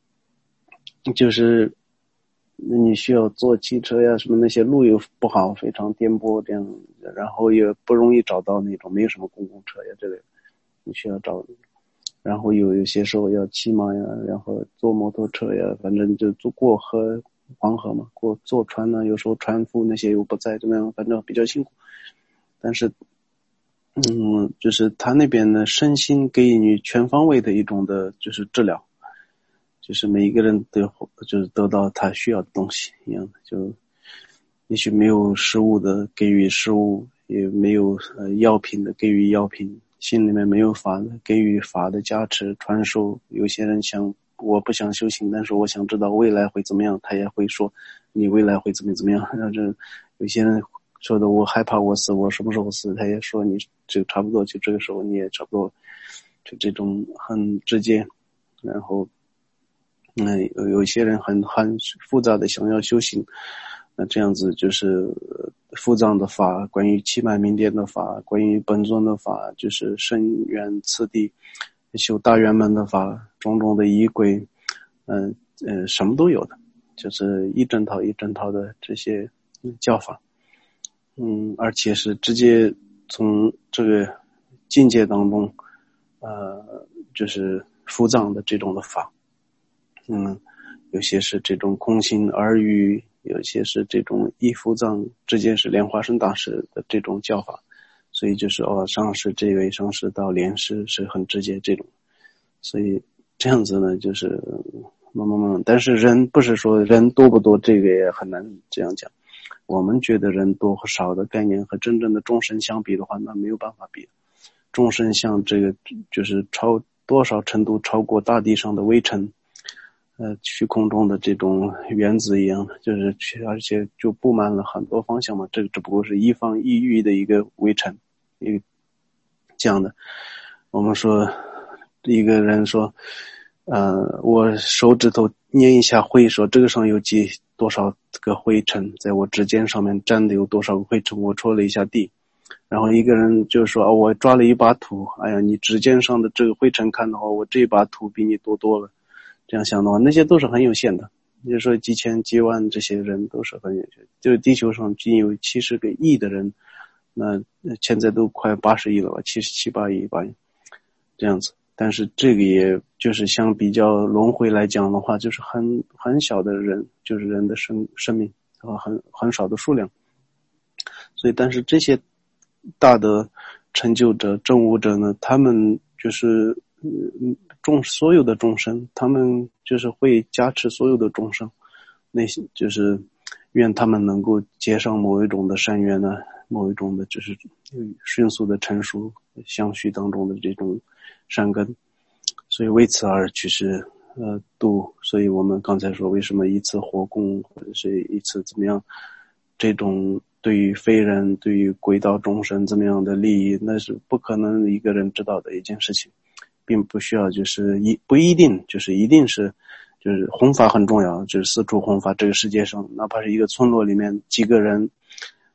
就是你需要坐汽车呀，什么那些路又不好，非常颠簸这样，然后也不容易找到那种，没有什么公共车呀之类的，你需要找，然后有有些时候要骑马呀，然后坐摩托车呀，反正就坐过河。黄河嘛，过坐船呢，有时候船夫那些又不在，怎么样？反正比较辛苦。但是，嗯，就是他那边呢，身心给予你全方位的一种的，就是治疗，就是每一个人都就是得到他需要的东西一样的。就也许没有食物的给予食物，也没有呃药品的给予药品，心里面没有法的给予法的加持传授。有些人想。我不想修行，但是我想知道未来会怎么样，他也会说你未来会怎么怎么样。然后这有些人说的我害怕我死，我什么时候死，他也说你这个差不多就这个时候你也差不多，就这种很直接。然后嗯，有有些人很很复杂的想要修行，那这样子就是复藏的法，关于七脉明殿的法，关于本尊的法，就是深远次第修大圆满的法，种种的仪轨，嗯呃, 呃什么都有的，就是一整套一整套的这些教法，嗯，而且是直接从这个境界当中，呃，就是复藏的这种的法，嗯，有些是这种空心耳语，有些是这种一复藏，直接是莲花生大师的这种教法。所以就是哦，上师这位上师到莲师是很直接这种，所以这样子呢，就是慢慢慢慢，但是人不是说人多不多，这个也很难这样讲。我们觉得人多和少的概念和真正的众生相比的话，那没有办法比。众生像这个就是超多少程度超过大地上的微尘，呃，虚空中的这种原子一样的，就是而且就布满了很多方向嘛。这个只不过是一方一域的一个微尘。一个这样的，我们说一个人说，呃，我手指头捏一下灰，说这个上有几多少个灰尘，在我指尖上面沾的有多少个灰尘，我戳了一下地。然后一个人就说，哦，我抓了一把土，哎呀，你指尖上的这个灰尘看的话，我这把土比你多多了。这样想的话，那些都是很有限的。也就是说，几千几万这些人都是很有限，就是地球上仅有七十个亿的人。那现在都快八十亿了吧，七十七八亿吧，这样子。但是这个也就是相比较轮回来讲的话，就是很很小的人，就是人的生生命和很很少的数量。所以，但是这些大的成就者、证悟者呢，他们就是众所有的众生，他们就是会加持所有的众生，那些就是愿他们能够结上某一种的善缘呢。某一种的就是迅速的成熟相续当中的这种善根，所以为此而去是呃度，所以我们刚才说为什么一次火供或者是一次怎么样，这种对于非人对于鬼道众生怎么样的利益，那是不可能一个人知道的一件事情，并不需要就是一不一定就是一定是就是弘法很重要，就是四处弘法，这个世界上哪怕是一个村落里面几个人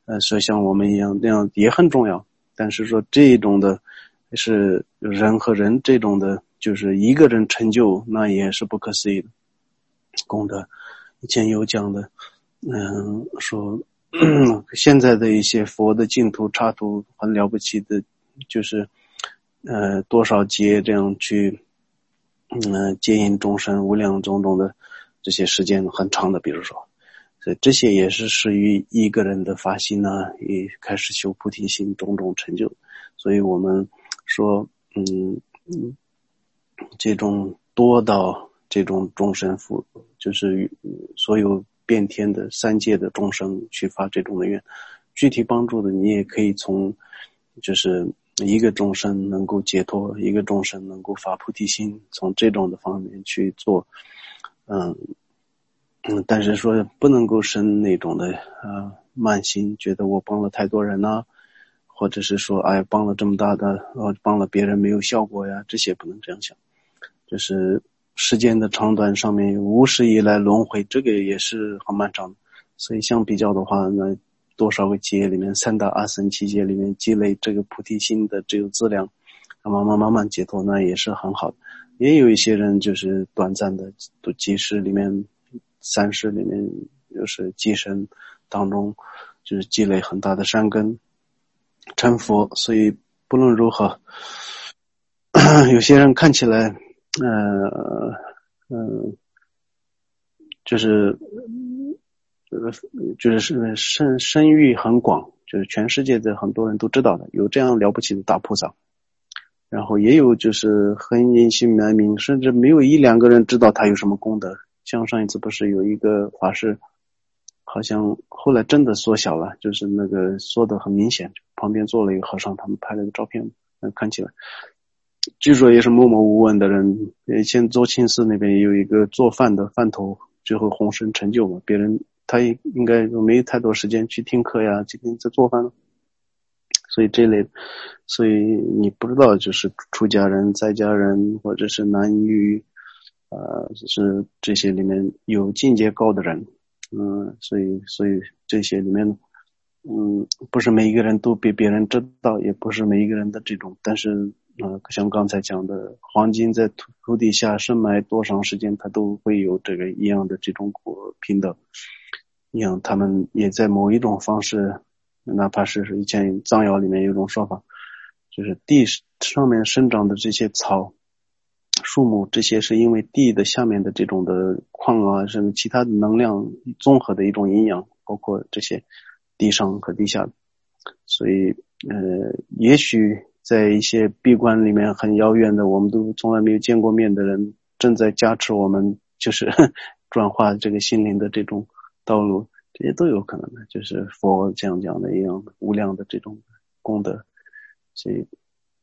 呃，所以像我们一样那样也很重要。但是说这种的是人和人这种的，就是一个人成就，那也是不可思议的功德。以前有讲的，嗯，说现在的一些佛的净土插图很了不起的，就是呃多少劫这样去，嗯、呃，接引众生无量种种的这些时间很长的，比如说。所以这些也是始于一个人的发心啊，也开始修菩提心，种种成就。所以我们说，嗯嗯，这种多到这种众生福，就是所有遍天的三界的众生去发这种的愿，具体帮助的你也可以从，就是一个众生能够解脱，一个众生能够发菩提心，从这种的方面去做，嗯。嗯，但是说不能够生那种的呃慢心，觉得我帮了太多人啊，或者是说哎帮了这么大的，呃帮了别人没有效果呀，这些不能这样想。就是时间的长短上面无始以来轮回，这个也是很漫长的。所以相比较的话，那多少个劫里面，三大阿僧祇劫里面积累这个菩提心的这个资粮，慢慢慢慢解脱，那也是很好的。也有一些人就是短暂的几世里面。三世里面就是寄生当中就是积累很大的善根成佛，所以不论如何有些人看起来呃嗯就是呃就是声声誉很广，就是全世界的很多人都知道的，有这样了不起的大菩萨，然后也有就是很隐姓埋名，甚至没有一两个人知道他有什么功德。像上一次不是有一个法师，好像后来真的缩小了，就是那个缩得很明显，旁边坐了一个和尚，他们拍了个照片，看起来据说也是默默无闻的人。以前周清寺那边也有一个做饭的饭头，最后宏深成就嘛，别人他应该没有太多时间去听课呀，今天在做饭了，所以这类，所以你不知道就是出家人、在家人或者是男女。呃，就是这些里面有境界高的人，嗯，所以所以这些里面，嗯，不是每一个人都比别人知道，也不是每一个人的这种，但是，呃，像刚才讲的，黄金在土土底下深埋多长时间，它都会有这个一样的这种平等，一样，他们也在某一种方式，哪怕是以前藏谣里面有一种说法，就是地上面生长的这些草。树木这些是因为地的下面的这种的矿啊，甚至其他的能量综合的一种营养，包括这些地上和地下，所以呃，也许在一些闭关里面很遥远的，我们都从来没有见过面的人，正在加持我们，就是转化这个心灵的这种道路，这些都有可能的，就是佛这样讲的一样的无量的这种功德，所以。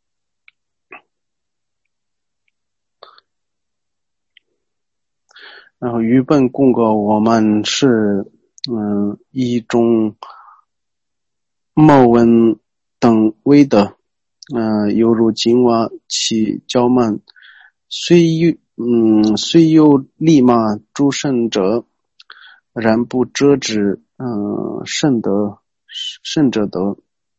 然后愚笨供告我们是嗯一种貌闻等微的，嗯、呃、犹如金蛙其骄慢，虽有嗯虽有利马诸圣者，然不遮之，嗯、呃、圣德圣者德，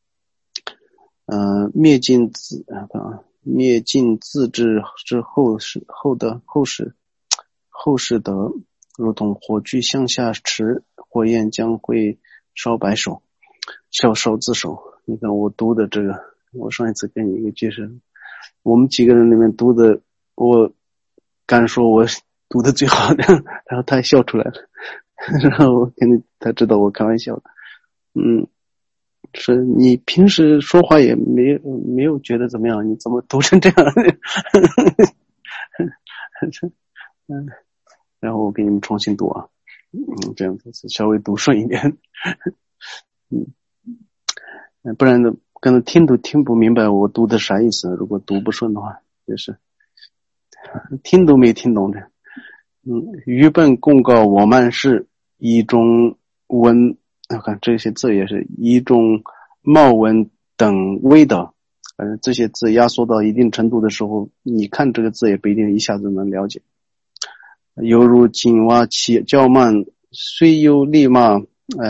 呃灭尽自啊灭尽自治之后世后的后世。后世德如同火炬向下持，火焰将会烧白手，烧烧自手。你看我读的这个，我上一次跟你一个介绍，我们几个人里面读的，我敢说我读的最好的，然后他还笑出来了，然后我肯定他知道我开玩笑的，嗯，是你平时说话也没没有觉得怎么样，你怎么读成这样？嗯。然后我给你们重新读啊，嗯，这样子稍微读顺一点，嗯，不然的可能听都听不明白我读的啥意思。如果读不顺的话，就是听都没听懂的。嗯，愚笨供告我们是一种文，看这些字也是一种貌文等微的，反正这些字压缩到一定程度的时候，你看这个字也不一定一下子能了解。犹如金蛙其骄慢，虽有利马，呃，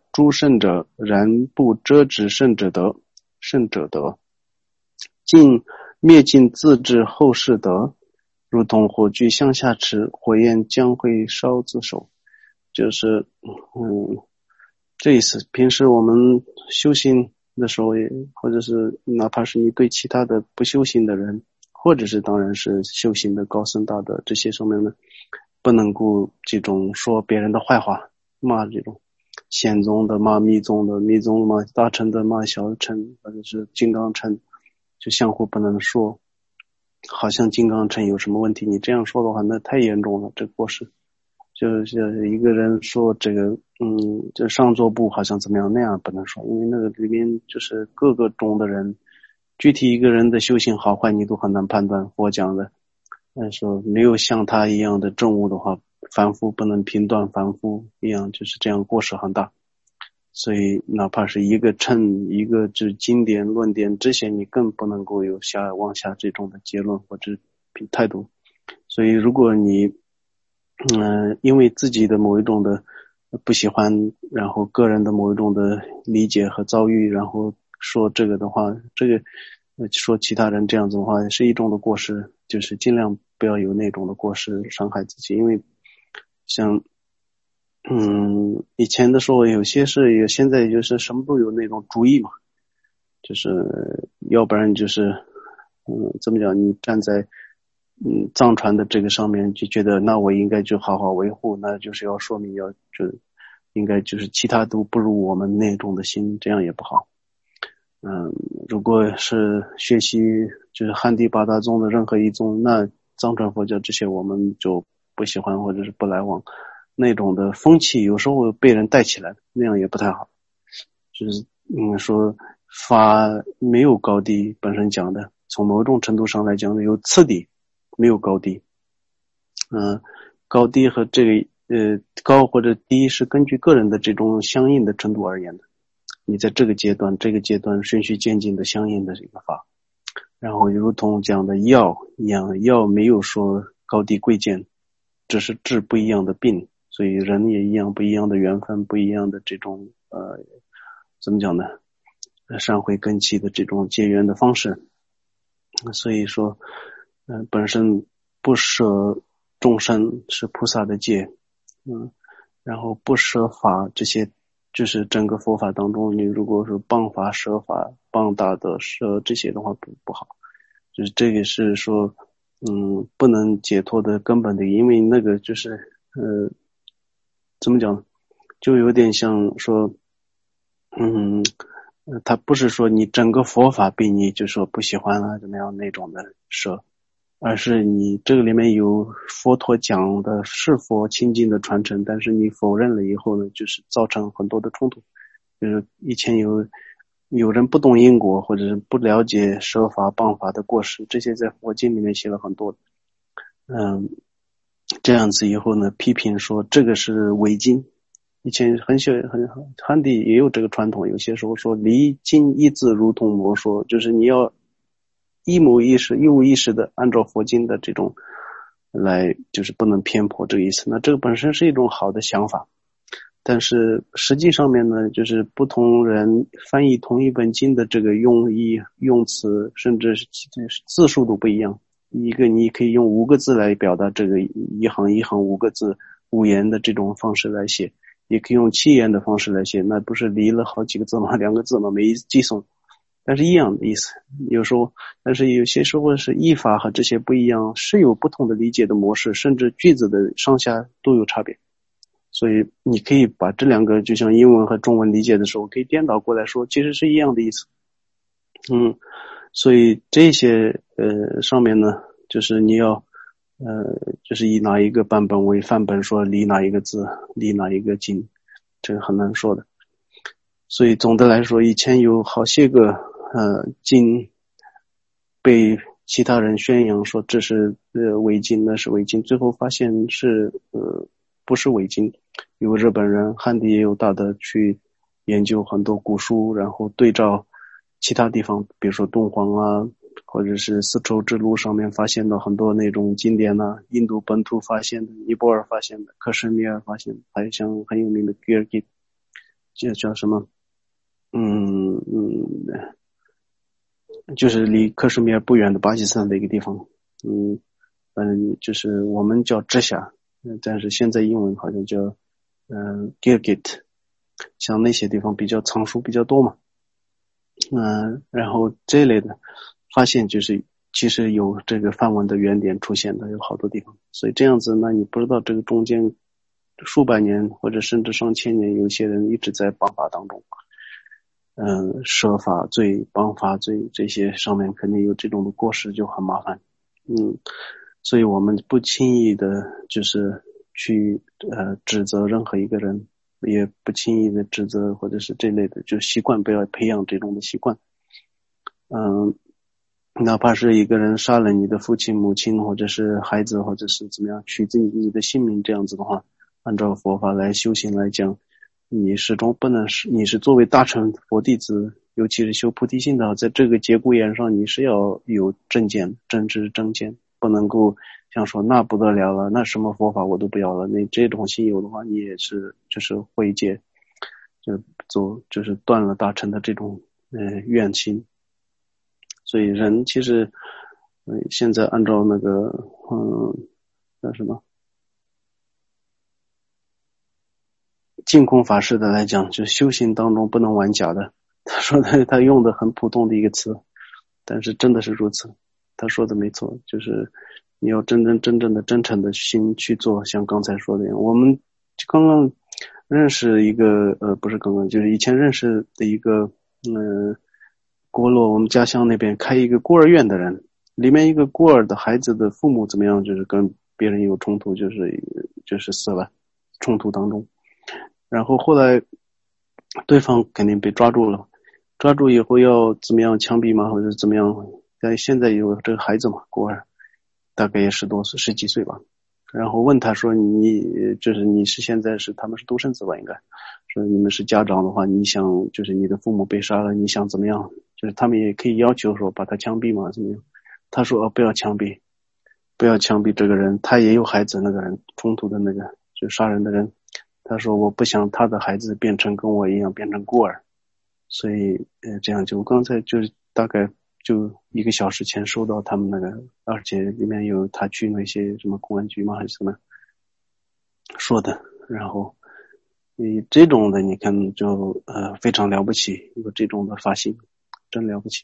诸圣者，然不遮止圣者德，圣者德。尽灭尽自治后世德，如同火炬向下持，火焰将会烧自手。就是嗯，这意思。平时我们修行的时候也，或者是哪怕是你对其他的不修行的人，或者是当然是修行的高僧大德，这些上面呢，不能够这种说别人的坏话，骂这种显宗的骂密宗的，密宗骂大乘的骂小乘，或者是金刚乘，就相互不能说好像金刚乘有什么问题。你这样说的话那太严重了，这个过失。就是一个人说这个嗯，这上座部好像怎么样，那样不能说，因为那个里面就是各个中的人，具体一个人的修行好坏你都很难判断。佛讲的但说没有像他一样的证悟的话，凡夫不能评断凡夫一样，就是这样过失很大。所以哪怕是一个称一个就是经典论点，这些你更不能够有下往下这种的结论或者态度。所以如果你嗯、呃，因为自己的某一种的不喜欢，然后个人的某一种的理解和遭遇，然后说这个的话，这个说其他人这样子的话是一种的过失，就是尽量不要有那种的过失伤害自己。因为像嗯，以前的时候有些是有，现在就是什么都有那种主义嘛，就是要不然就是嗯，怎么讲，你站在嗯藏传的这个上面就觉得那我应该就好好维护，那就是要说明要就应该就是其他都不如我们那种的心，这样也不好。嗯，如果是学习就是汉地八大宗的任何一宗，那藏传佛教这些我们就不喜欢或者是不来往。那种的风气有时候被人带起来，那样也不太好。就是嗯说法没有高低，本身讲的从某种程度上来讲有次第，没有高低。嗯、呃，高低和这个呃高或者低是根据个人的这种相应的程度而言的。你在这个阶段这个阶段循序渐进的相应的这个法，然后如同讲的药一样，药没有说高低贵贱，只是治不一样的病。所以人也一样，不一样的缘分，不一样的这种呃，怎么讲呢？善慧根器的这种结缘的方式。所以说，嗯、呃，本身不舍众生是菩萨的戒，嗯，然后不舍法这些，就是整个佛法当中，你如果是谤法、舍法、谤大德、舍这些的话不不好，就是这个是说，嗯，不能解脱的根本的，因为那个就是呃。怎么讲，就有点像说嗯他不是说你整个佛法被你就说不喜欢了怎么样那种的舍，而是你这个里面有佛陀讲的是佛清净的传承，但是你否认了以后呢，就是造成很多的冲突。就是以前有有人不懂因果，或者是不了解舍法谤法的过失，这些在佛经里面写了很多。嗯，这样子以后呢，批评说这个是违经。以前很小很汉地也有这个传统，有些时候说离经一字如同魔说，就是你要一谋一时一无一时的按照佛经的这种来，就是不能偏颇这个意思。那这个本身是一种好的想法，但是实际上面呢，就是不同人翻译同一本经的这个用意用词甚至是字数都不一样。一个你可以用五个字来表达这个一行一行五个字五言的这种方式来写，也可以用七言的方式来写，那不是离了好几个字吗？两个字吗？没寄送，但是一样的意思。有时候，但是有些时候是译法和这些不一样，是有不同的理解的模式，甚至句子的上下都有差别。所以你可以把这两个就像英文和中文理解的时候，可以颠倒过来说，其实是一样的意思。嗯。所以这些呃上面呢，就是你要呃就是以哪一个版本为范本，说离哪一个字离哪一个经，这个很难说的。所以总的来说，以前有好些个呃经被其他人宣扬说这是呃伪经，那是伪经，最后发现是呃不是伪经。有日本人汉地也有大的去研究很多古书，然后对照其他地方，比如说敦煌啊，或者是丝绸之路上面发现的很多那种经典啊，印度本土发现的，尼泊尔发现的，克什米尔发现的，还有像很有名的 Girgit， 这叫什么？嗯嗯，就是离克什米尔不远的巴基斯坦的一个地方。嗯，反正就是我们叫直辖，但是现在英文好像叫嗯、呃、Gilgit， 像那些地方比较藏书比较多嘛。嗯、呃，然后这类的发现就是其实有这个梵文的原点出现的有好多地方，所以这样子呢，你不知道这个中间数百年或者甚至上千年，有些人一直在帮法当中。嗯，设法罪、帮法罪这些上面肯定有这种的过失，就很麻烦。嗯，所以我们不轻易的，就是去呃指责任何一个人，也不轻易的指责或者是这类的，就习惯不要培养这种的习惯。嗯，哪怕是一个人杀了你的父亲、母亲，或者是孩子，或者是怎么样取自你的性命，这样子的话，按照佛法来修行来讲。你始终不能是，你是作为大乘佛弟子，尤其是修菩提心的，在这个节骨眼上，你是要有正见、正知、正见，不能够像说那不得了了，那什么佛法我都不要了。那这种心有的话，你也是就是会戒，就走就是断了大乘的这种呃愿心。所以人其实，呃，现在按照那个嗯叫什么？净空法师的来讲，就修行当中不能玩假的。他说的，他用的很普通的一个词，但是真的是如此。他说的没错，就是你要真真真正的真诚的心去做，像刚才说的一样。我们刚刚认识一个，呃，不是刚刚，就是以前认识的一个，嗯、呃，郭洛，我们家乡那边开一个孤儿院的人，里面一个孤儿的孩子的父母怎么样，就是跟别人有冲突，就是就是死了，冲突当中。然后后来对方肯定被抓住了，抓住以后要怎么样枪毙吗，或者怎么样？但现在有这个孩子嘛，孤儿大概也十多岁十几岁吧，然后问他说，你就是你是现在是他们是独生子吧，应该说你们是家长的话，你想就是你的父母被杀了，你想怎么样？就是他们也可以要求说把他枪毙嘛，怎么样？他说、哦、不要枪毙，不要枪毙这个人，他也有孩子，那个人冲突的那个就杀人的人，他说我不想他的孩子变成跟我一样变成孤儿，所以呃这样就刚才就是大概就一个小时前收到他们那个，而且里面有他去那些什么公安局吗还是什么说的，然后你这种的你看就呃非常了不起，有这种的发心真了不起。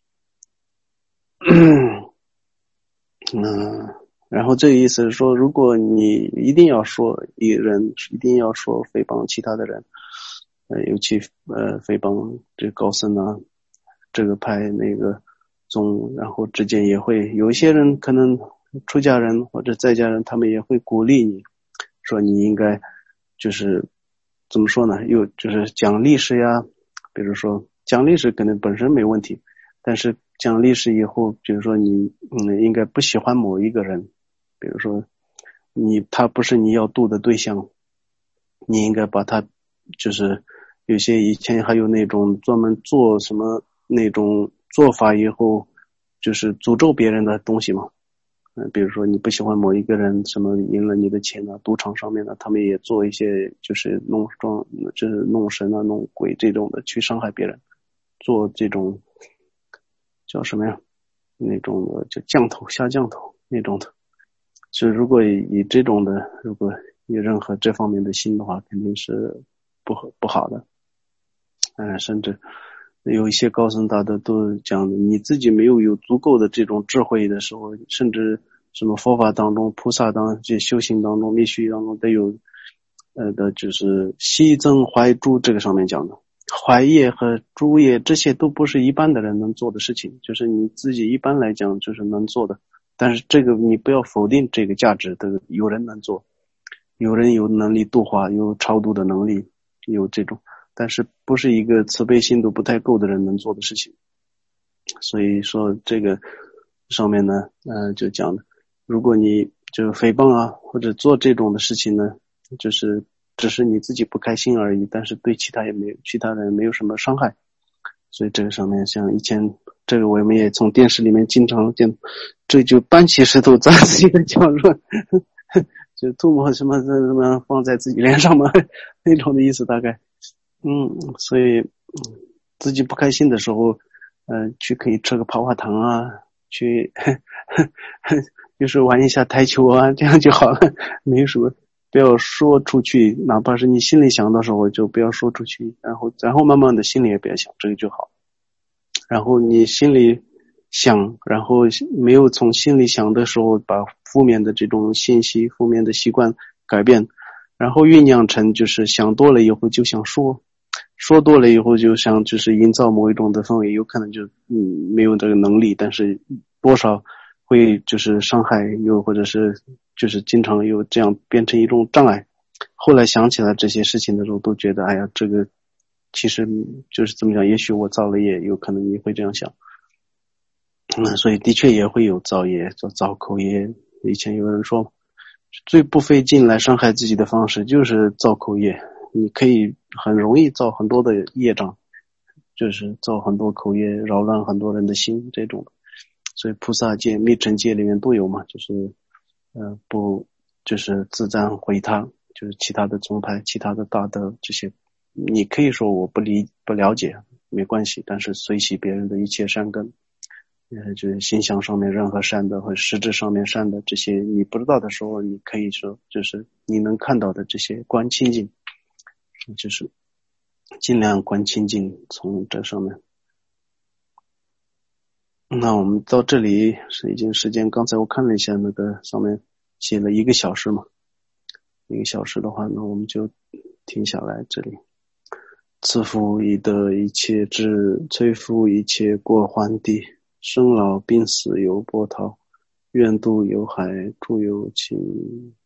嗯，然后这个意思是说，如果你一定要说一个人一定要说诽谤其他的人，呃，尤其呃诽谤这高僧啊，这个派那个宗，然后之间也会有一些人可能出家人或者在家人，他们也会鼓励你，说你应该就是怎么说呢？又就是讲历史呀，比如说讲历史可能本身没问题，但是讲历史以后，比如说你嗯应该不喜欢某一个人，比如说你他不是你要度的对象，你应该把他就是有些以前还有那种专门做什么那种做法以后就是诅咒别人的东西嘛。嗯，比如说你不喜欢某一个人什么赢了你的钱啊，赌场上面的他们也做一些就是弄装就是弄神啊弄鬼这种的去伤害别人，做这种叫什么呀？那种的就降头下降头那种的。就如果以这种的，如果有任何这方面的心的话，肯定是不不好的。嗯，甚至有一些高僧大德都讲，你自己没有有足够的这种智慧的时候，甚至什么佛法当中、菩萨当这修行当中、密续当中都有，呃的就是息增怀诛这个上面讲的。怀业和诸业这些都不是一般的人能做的事情，就是你自己一般来讲就是能做的，但是这个你不要否定这个价值的，有人能做，有人有能力度化，有超度的能力，有这种，但是不是一个慈悲心都不太够的人能做的事情。所以说这个上面呢呃就讲的，如果你就诽谤啊或者做这种的事情呢，就是只是你自己不开心而已，但是对其他也没有其他人没有什么伤害。所以这个上面像以前这个我们也从电视里面经常见，这就搬起石头砸自己的脚说就吐沫什么什么放在自己脸上嘛，那种的意思大概。 嗯，所以嗯自己不开心的时候，呃，去可以吃个泡泡糖啊，去就是玩一下台球啊，这样就好了，没有什么，不要说出去，哪怕是你心里想的时候，就不要说出去，然后然后慢慢的心里也不要想，这个就好。然后你心里想，然后没有从心里想的时候，把负面的这种信息、负面的习惯改变，然后酝酿成就是想多了以后就想说，说多了以后就想就是营造某一种的氛围，有可能就嗯没有这个能力，但是多少会就是伤害，又或者是就是经常又这样变成一种障碍。后来想起来这些事情的时候，都觉得哎呀，这个其实就是怎么讲，也许我造了业，有可能你会这样想。嗯，所以的确也会有造业，造造口业。以前有人说，最不费劲来伤害自己的方式就是造口业。你可以很容易造很多的业障，就是造很多口业，扰乱很多人的心这种。所以菩萨戒、密乘戒里面都有嘛，就是呃不就是自赞毁他，就是其他的宗派、其他的大德这些，你可以说我不理不了解没关系，但是随喜别人的一切善根。呃，就是心象上面任何善的和实质上面善的这些你不知道的时候，你可以说就是你能看到的这些观清净，就是尽量观清净，从这上面。那我们到这里是已经时间，刚才我看了一下那个上面写了一个小时嘛，一个小时的话，那我们就停下来这里。赐福以得一切智，摧伏一切过患地，生老病死有波涛，愿度有海，诸有情。